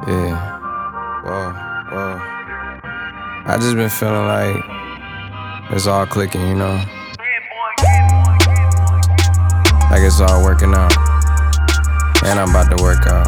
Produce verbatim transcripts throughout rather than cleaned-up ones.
Yeah. Whoa, whoa. I just been feeling like it's all clicking, you know? Like it's all working out. And I'm about to work out.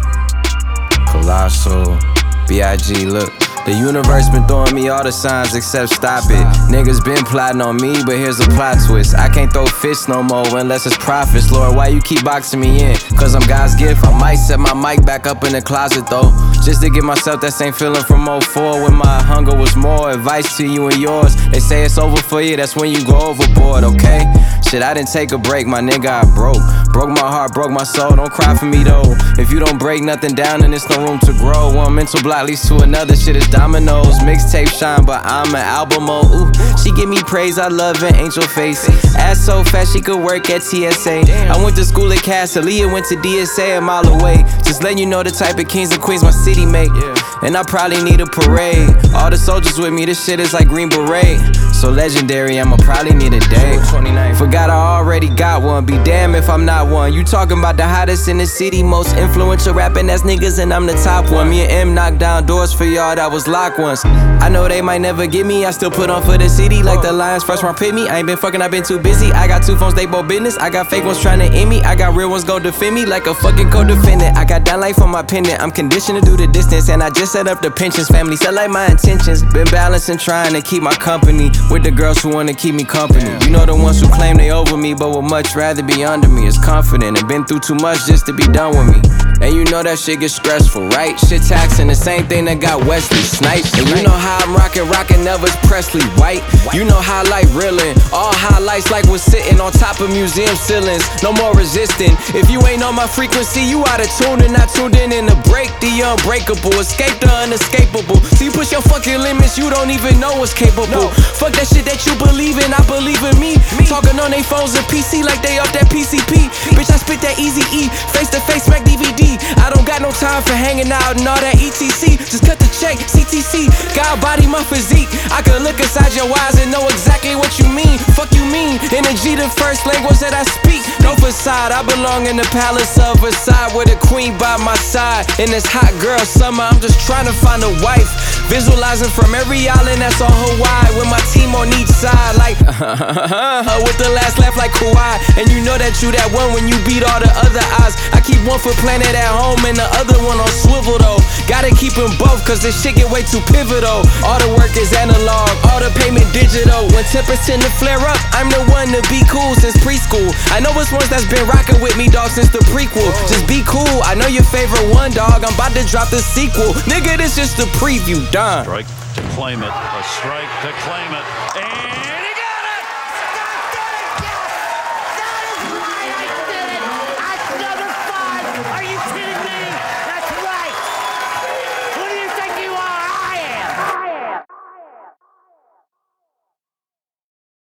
Colossal, B I G, look. The universe been throwing me all the signs except stop it. Niggas been plotting on me, but here's a plot twist. I can't throw fists no more unless it's profits. Lord, why you keep boxing me in? Cause I'm God's gift. I might set my mic back up in the closet though, just to give myself that same feeling from oh four when my hunger was more. Advice to you and yours, they say it's over for you, that's when you go overboard, okay? Shit, I didn't take a break, my nigga, I broke. Broke my heart, broke my soul, don't cry for me though. If you don't break nothing down, then there's no room to grow. One mental block leads to another, shit is dominoes. Mixtape shine, but I'm an album mode. Ooh, she give me praise, I love an angel face. Ass so fat, she could work at T S A. I went to school at Cass, Aaliyah went to D S A a mile away. Just letting you know the type of kings and queens my city make. And I probably need a parade. All the soldiers with me, this shit is like Green Beret. So legendary, I'ma probably need a day. Forgot I already got one, be damn if I'm not one. You talking about the hottest in the city, most influential rapping ass niggas, and I'm the top one. Me and M knocked down doors for y'all that was locked once. I know they might never get me, I still put on for the city. Like the Lions first round pick me, I ain't been fucking, I been too busy. I got two phones, they both business. I got fake ones trying to end me, I got real ones go defend me like a fucking co-defendant. I got down life on my pendant, I'm conditioned to do the distance. And I just set up the pensions, family set like my intentions. Been balancing, trying to keep my company with the girls who wanna keep me company. You know the ones who claim they over me, but would much rather be under me. It's confident and been through too much just to be done with me. And you know that shit gets stressful, right? Shit taxing, the same thing that got Wesley Snipes. And you know how I'm rockin', rockin' Elvis Presley white. You know how light reelin', all highlights like was sitting on top of museum ceilings. No more resisting. If you ain't on my frequency, you out of tune and not tuned in. In the break, the unbreakable, escape the unescapable. So you push your fucking limits, you don't even know what's capable. Fuck that shit that you believe in, I believe in me. Talking on they phones and P C like they off that P C P. Bitch, I spit that Easy E, face to face, smack D V D. I don't got no time for hanging out and all that E T C. Just cut the check, C T C. God body my physique. I can look inside your eyes and know exactly what you mean. Fuck you mean? Energy the first language that I speak. No facade, I belong in the palace of Versailles with a queen by my side. In this hot girl summer, I'm just trying to find a wife. Visualizing from every island that's on Hawaii with my team on each side like with the last laugh like Kawhi. And you know that you that one when you beat all the other odds. I keep one for planet at home and the other one on swivel though. Gotta keep them both cause this shit get way too pivotal. All the work is analog, all the payment digital. When tempers tend to flare up, I'm the one to be cool since preschool. I know it's ones that's been rocking with me, dog, since the prequel. Just be cool, I know your favorite one, dog. I'm about to drop the sequel. Nigga, this just the preview, done. Strike to claim it, a strike to claim it, and